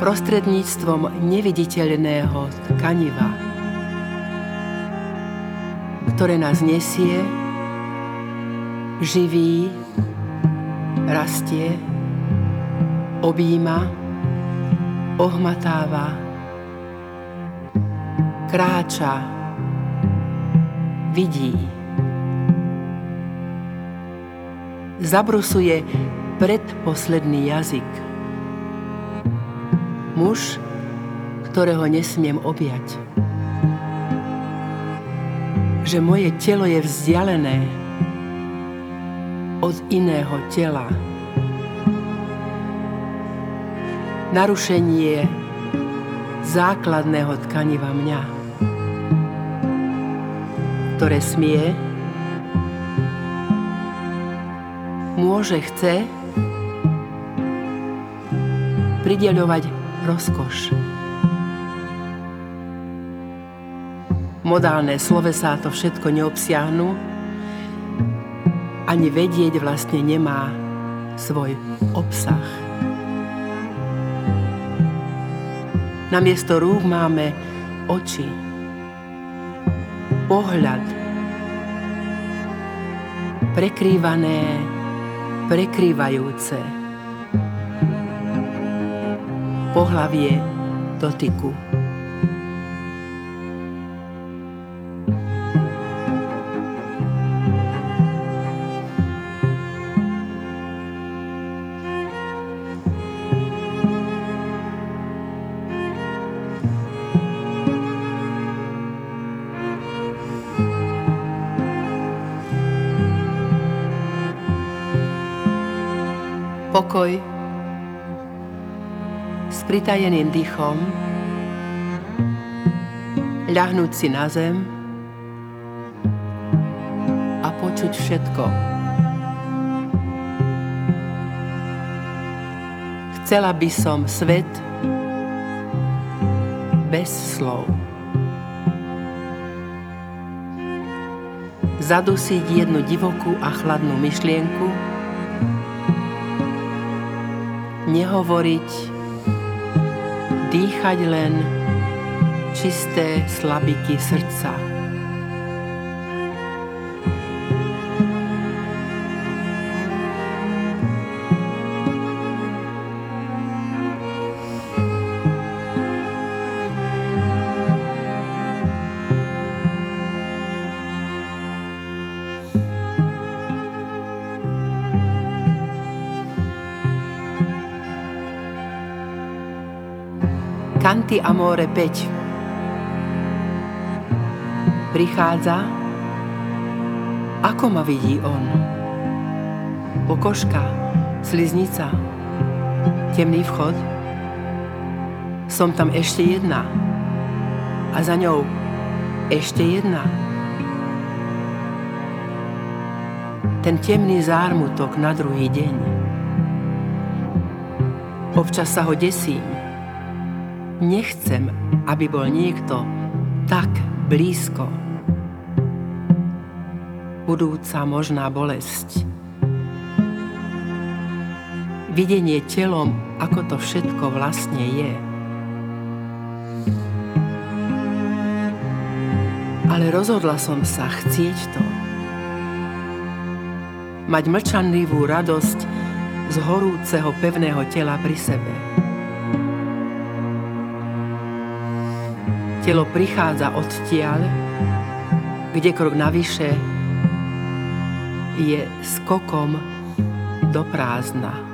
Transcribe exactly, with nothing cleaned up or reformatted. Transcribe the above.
prostredníctvom neviditeľného tkaniva, ktoré nás nesie, živí, rastie, objíma, ohmatáva, kráča, vidí. Zabrusuje predposledný jazyk. Muž, ktorého nesmiem objať. Že moje telo je vzdialené od iného tela. Narušenie základného tkaniva mňa, ktoré smie, môže, chce prideľovať rozkoš. Modálne slovesá to všetko neobsiahnu, ani vedieť vlastne nemá svoj obsah. Namiesto rúk máme oči, pohľad, prekrývané, prekrývajúce, pohlavie dotyku. Pokoj s pritajeným dýchom, ľahnúť si na zem a počuť všetko. Chcela by som svet bez slov. Zadusiť jednu divokú a chladnú myšlienku, nehovoriť, dýchať len čisté slabiky srdca. Canti Amore päť. Prichádza, ako ma vidí on. Pokožka, sliznica, temný vchod. Som tam ešte jedna. A za ňou ešte jedna. Ten temný zármutok na druhý deň. Občas sa ho desím. Nechcem, aby bol niekto tak blízko. Budúca možná bolesť. Videnie telom, ako to všetko vlastne je. Ale rozhodla som sa chcieť to. Mať mlčanlivú radosť z horúceho pevného tela pri sebe. Telo prichádza odtiaľ, kde krok navyše je skokom do prázdna.